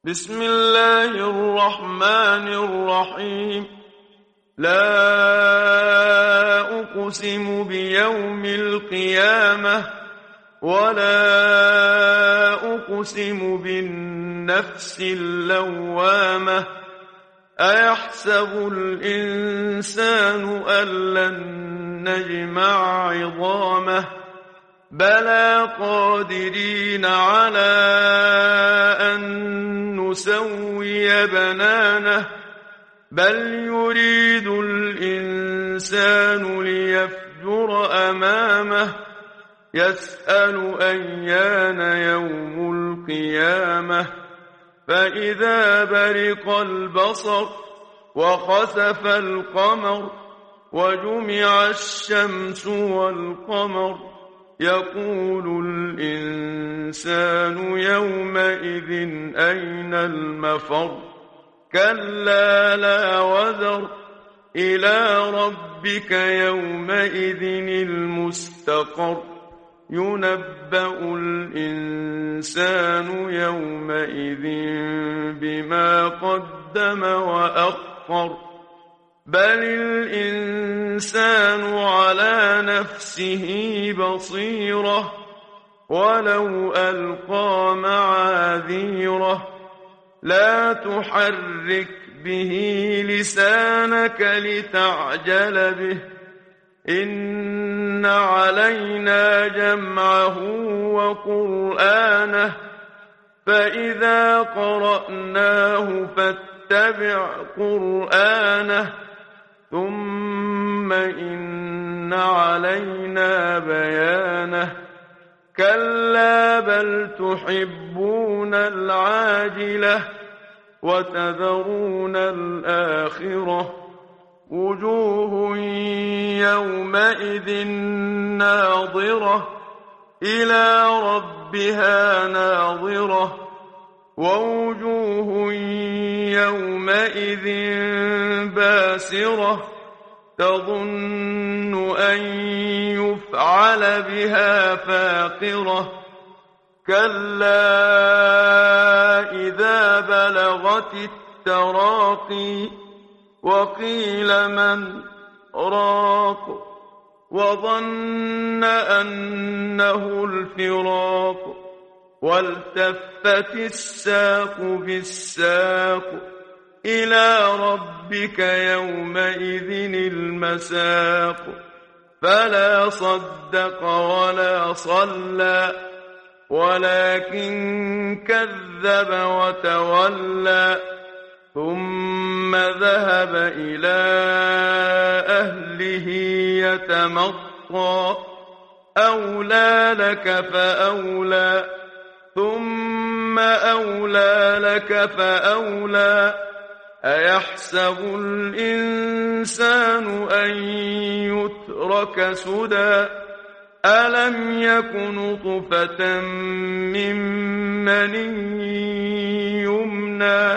بسم الله الرحمن الرحيم. لا أقسم بيوم القيامة ولا أقسم بالنفس اللوامة. أيحسب الإنسان أن لن نجمع عظامه بلى قادرين على أن نسوي بنانه بل يريد الإنسان ليفجر أمامه يسأل أيان يوم القيامة فإذا برق البصر وخسف القمر وجمع الشمس والقمر يقول الإنسان يومئذ أين المفر كلا لا وزر إلى ربك يومئذ المستقر ينبأ الإنسان يومئذ بما قدم وأخر بل الإنسان على نفسه بصيرة ولو ألقى معاذيره لا تحرك به لسانك لتعجل به إن علينا جمعه وقرآنه فإذا قرأناه فاتبع قرآنه ثم إن علينا بيانه كلا بل تحبون العاجلة وتذرون الآخرة وجوه يومئذ ناظرة إلى ربها ناظرة ووجوه يومئذ باسرة تظن أن يفعل بها فاقرة كلا إذا بلغت التراقي وقيل من راق وظن أنه الفراق والتفت الساق بالساق إلى ربك يومئذ المساق فلا صدق ولا صلى ولكن كذب وتولى ثم ذهب إلى أهله يتمطى أولى لك فأولى ثم أولى لك فأولى أيحسب الإنسان أن يترك سدى ألم يك نطفة من مني يمنى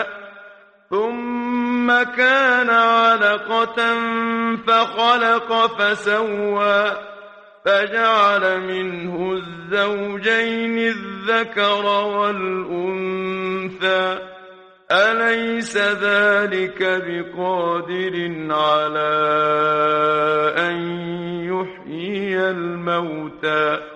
ثم كان علقة فخلق فسوى فجعل منه الزوجين الذكر والأنثى أليس ذلك بقادر على أن يحيي الموتى